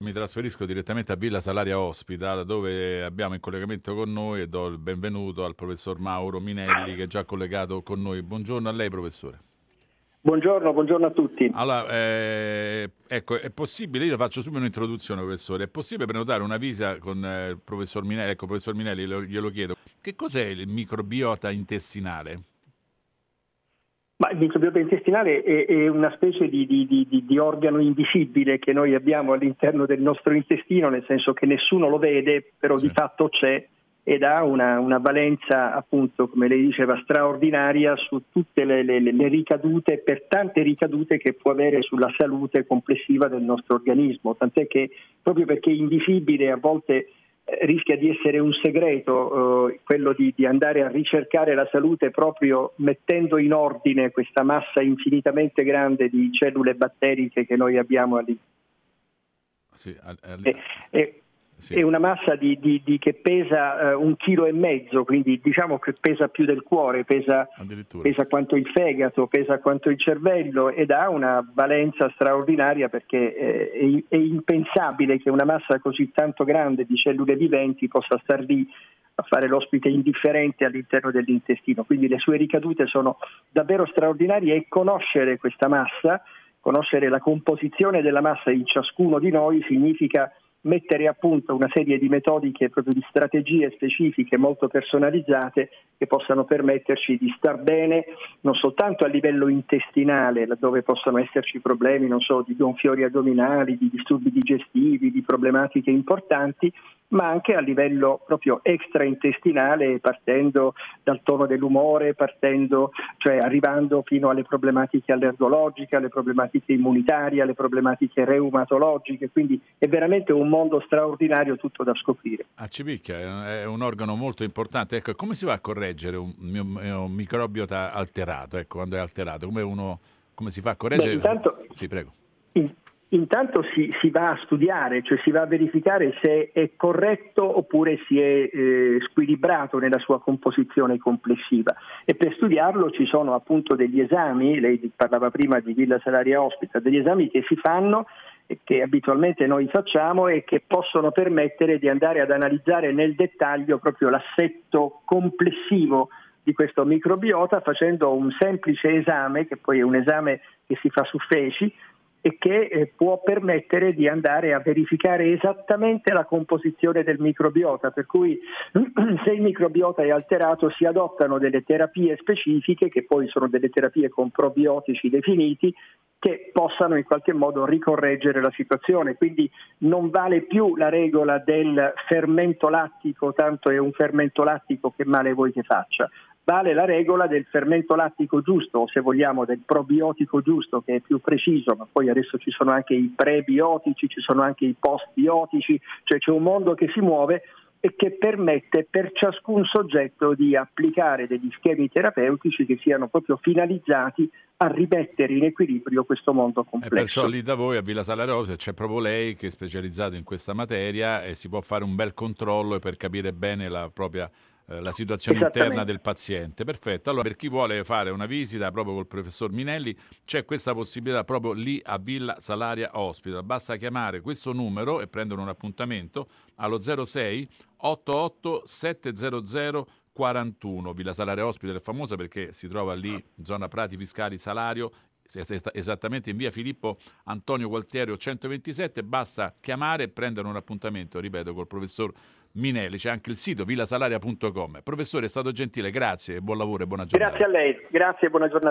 Mi trasferisco direttamente a Villa Salaria Hospital, dove abbiamo in collegamento con noi e do il benvenuto al professor Mauro Minelli, che è già collegato con noi. Buongiorno a lei, professore. Buongiorno a tutti. Allora, ecco, è possibile, io faccio subito un'introduzione, professore, è possibile prenotare una visita con il professor Minelli? Ecco, professor Minelli, glielo chiedo. Che cos'è il microbiota intestinale? Ma il microbiota intestinale è una specie di organo invisibile che noi abbiamo all'interno del nostro intestino, nel senso che nessuno lo vede, però Sì. di fatto c'è ed ha una valenza, appunto, come lei diceva, straordinaria su tutte le ricadute, per tante ricadute che può avere sulla salute complessiva del nostro organismo, tant'è che proprio perché è invisibile a volte rischia di essere un segreto, quello di andare a ricercare la salute proprio mettendo in ordine questa massa infinitamente grande di cellule batteriche che noi abbiamo all'interno. Sì, sì. È una massa che pesa 1,5 chili, quindi diciamo che pesa più del cuore, pesa quanto il fegato, pesa quanto il cervello ed ha una valenza straordinaria perché è impensabile che una massa così tanto grande di cellule viventi possa star lì a fare l'ospite indifferente all'interno dell'intestino. Quindi le sue ricadute sono davvero straordinarie e conoscere questa massa, conoscere la composizione della massa in ciascuno di noi significa mettere a punto una serie di metodiche, proprio di strategie specifiche molto personalizzate che possano permetterci di star bene non soltanto a livello intestinale, laddove possono esserci problemi, non so, di gonfiori addominali, di disturbi digestivi, di problematiche importanti, ma anche a livello proprio extraintestinale, partendo dal tono dell'umore, cioè arrivando fino alle problematiche allergologiche, alle problematiche immunitarie, alle problematiche reumatologiche, quindi è veramente un mondo straordinario tutto da scoprire. ci picchia, è un organo molto importante. Ecco, come si va a correggere un microbiota alterato? Ecco, quando è alterato, come si fa a correggere? Intanto, sì, prego. Intanto si va a studiare, cioè si va a verificare se è corretto oppure si è squilibrato nella sua composizione complessiva e per studiarlo ci sono appunto degli esami, lei parlava prima di Villa Salaria Hospital, degli esami che si fanno e che abitualmente noi facciamo e che possono permettere di andare ad analizzare nel dettaglio proprio l'assetto complessivo di questo microbiota facendo un semplice esame, che poi è un esame che si fa su feci, e che può permettere di andare a verificare esattamente la composizione del microbiota, per cui se il microbiota è alterato si adottano delle terapie specifiche che poi sono delle terapie con probiotici definiti che possano in qualche modo ricorreggere la situazione, quindi non vale più la regola del fermento lattico, tanto è un fermento lattico che male vuoi che faccia. Vale la regola del fermento lattico giusto, o se vogliamo del probiotico giusto, che è più preciso, ma poi adesso ci sono anche i prebiotici, ci sono anche i postbiotici, cioè c'è un mondo che si muove e che permette per ciascun soggetto di applicare degli schemi terapeutici che siano proprio finalizzati a rimettere in equilibrio questo mondo complesso. E perciò lì da voi a Villa Salaria Hospital c'è proprio lei che è specializzato in questa materia e si può fare un bel controllo per capire bene la situazione interna del paziente. Perfetto, allora per chi vuole fare una visita proprio col professor Minelli c'è questa possibilità proprio lì a Villa Salaria Hospital, basta chiamare questo numero e prendere un appuntamento allo 06 88 700 41. Villa Salaria Hospital è famosa perché si trova lì, zona Prati Fiscali Salario, esattamente in via Filippo Antonio Gualtiero 127, basta chiamare e prendere un appuntamento, ripeto, col professor Minelli. C'è anche il sito villasalaria.com. Professore, è stato gentile, grazie, buon lavoro e buona giornata. Grazie a lei, grazie e buona giornata.